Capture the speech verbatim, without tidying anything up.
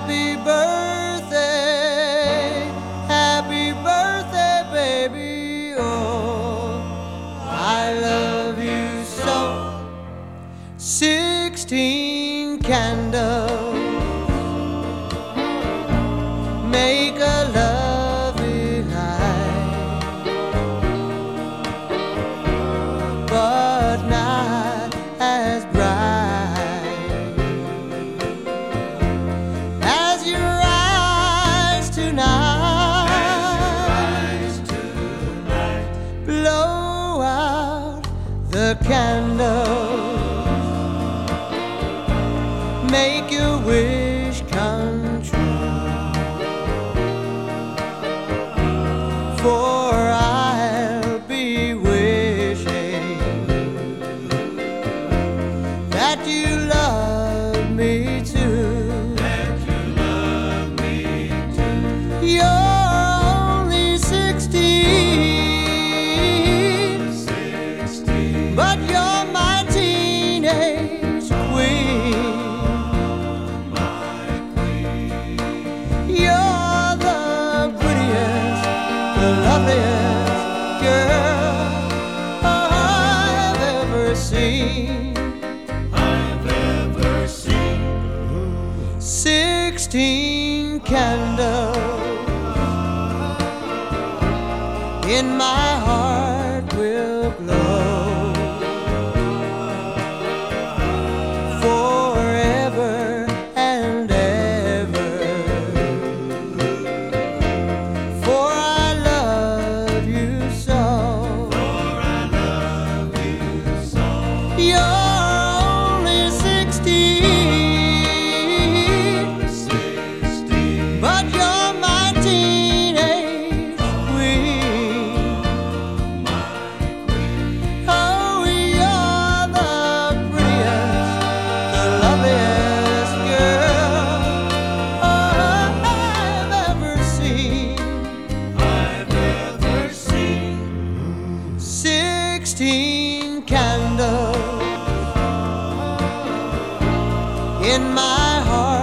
Happy birthday, happy birthday, baby. Oh, I love you so. Sixteen candles make a lovely light, but not as bright as your eyes tonight. Blow out the candles, make your wish come true, for I'll be wishing that you love me too. That you love me too. You're only sixteen, Sixteen. but you're my teenage queen. You're the prettiest, the loveliest girl I've ever seen. I've ever seen. Sixteen candles in my heart will glow forever and ever. For I love you so. For I love you so. You're only sixteen, Sixteen. but you're my teenage queen. My queen. Oh, you're the prettiest, the loveliest girl I've ever seen. I've ever seen. Sixteen candles in my heart